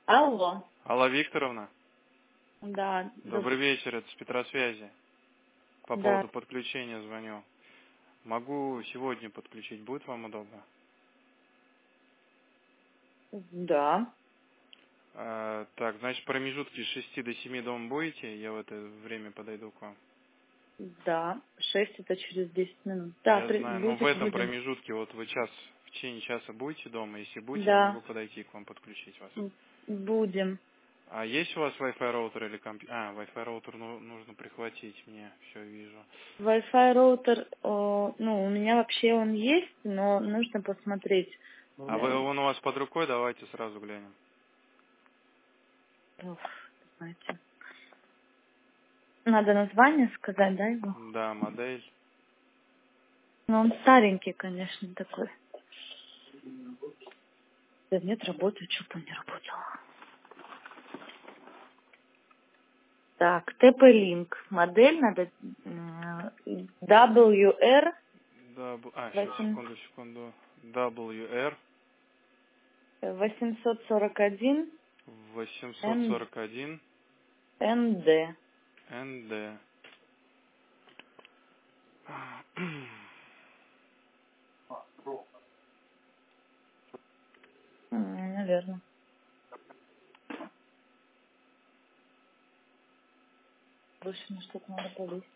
Алло. Алла Викторовна, Да. добрый вечер, это с Петросвязи. По Да. поводу подключения звоню. Могу сегодня подключить, будет вам удобно? Да. Так, значит, промежутки с 6 до 7 дома будете? Я в это время подойду к вам. Да. 6 это через 10 минут. Да, Я знаю, но в этом будем. промежутке, вот вы в течение часа будете дома? Если будете, я могу Да. подойти к вам, подключить вас. Будем. А есть у вас Wi-Fi роутер или компьютер? Wi-Fi роутер нужно прихватить мне, все вижу. Wi-Fi роутер, у меня вообще он есть, но нужно посмотреть. Он у вас под рукой? Давайте сразу глянем. Знаете. Надо название сказать, да, его? Да, модель. Ну, он старенький, конечно, такой. Да нет, работает, что-то не работало. Так, TP-Link. Модель надо WR Сейчас, секунду. WR 841 841 ND. ND. Наверное. Больше на что-то надо полезть.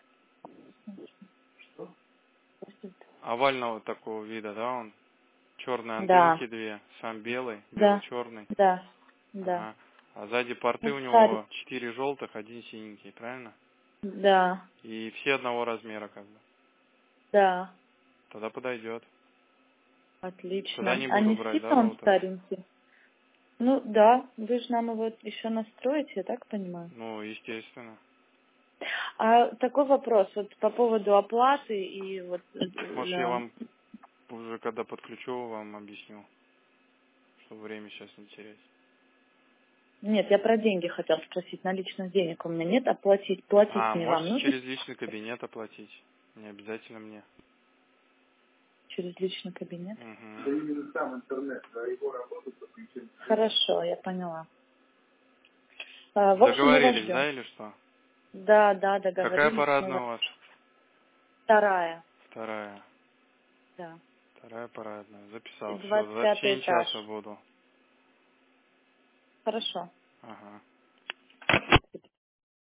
Овального такого вида, да, он? Черные Да, антенки две, сам белый, да, бело-черный. да, да. Ага. А сзади порты Ну, у старый. него 4 желтых, один синенький, правильно? Да, И все одного размера как бы. да. Тогда подойдет. Тогда Отлично. не А буду не брать, да, сильно он роутер? старенький? Ну да, вы же нам его еще настроите, я так понимаю. Ну, естественно. А такой вопрос, вот по поводу оплаты и вот... Может, я вам уже когда подключу, вам объясню, что время сейчас не терять. Нет, я про деньги хотела спросить. Наличных денег у меня нет, а платить мне вам Можете нужно через личный кабинет оплатить. Не обязательно мне. через личный кабинет? Угу. Да именно сам интернет, да, его работу подключить. Хорошо, я поняла. В общем, мы вас Договорились, ждем. да, или что? Да, Какая договорились. Мы парадная вас... у вас? Вторая, Вторая. да. Вторая парадная. Записал. Все, в 25 течение этаж. часа буду. Хорошо. Ага.